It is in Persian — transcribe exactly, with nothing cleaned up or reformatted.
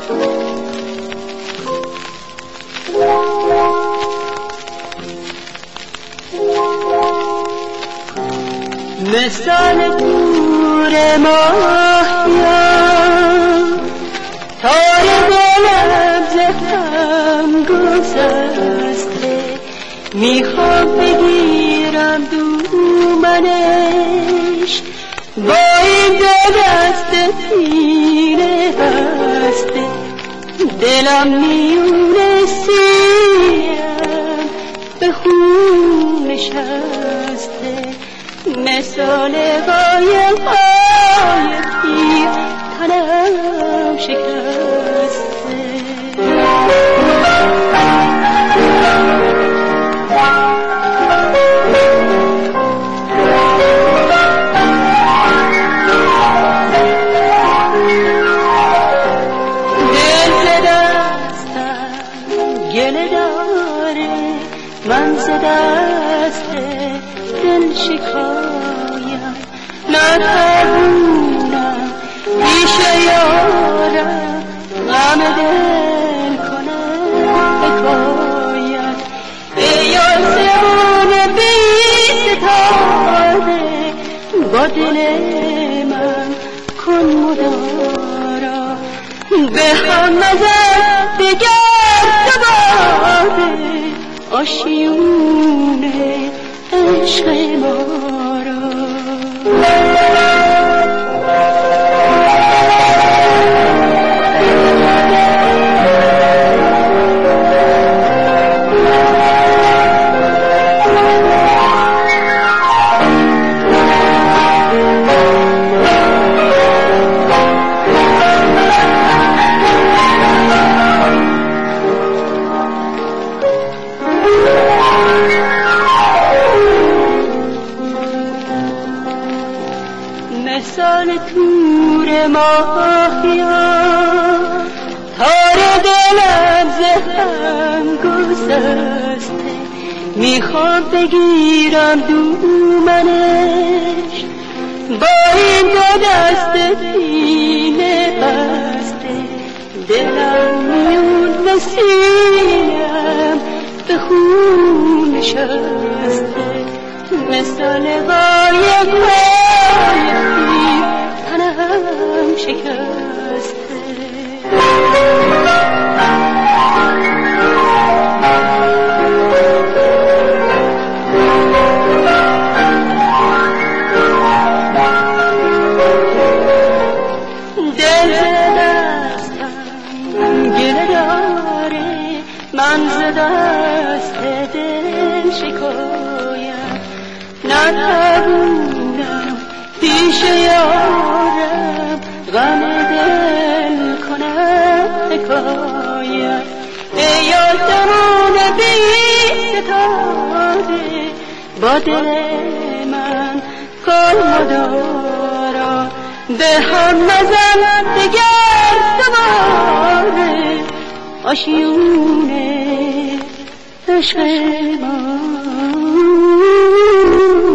مثال تور ماهیا تار دلم ز هم گسسته، میخوام بگیرم دومنش با این دو دست تیره هسته. دلم میونه سیم به خون نشسته، مثال قایق های پیر تنم شکسته. دل ز دستم گله داره، من ز دست دل شکایم، نتوانم پیش یارم غم دل کنم حکایت. ای آسمان بی ستاره، با دل من کن مدارا، به هم نزن دگر دوباره آشیونه عشق ما را. مثال تور ماهیا تار دلم ز هم گسسته، میخوام بگیرم دومنش با این دو دست پینه بسته. دلم میون وسیم به خون نشسته، مثال قایق های پیر تنم شکسته. دل ز دستم گله داره، من ز دست دل شکایم، نتوانم پیش یارم غم دل کنم حکایت. ای آسمان بی ستاره، با دل من کن مدارا، به هم نزن دگر دوباره آشیونه عشق ما.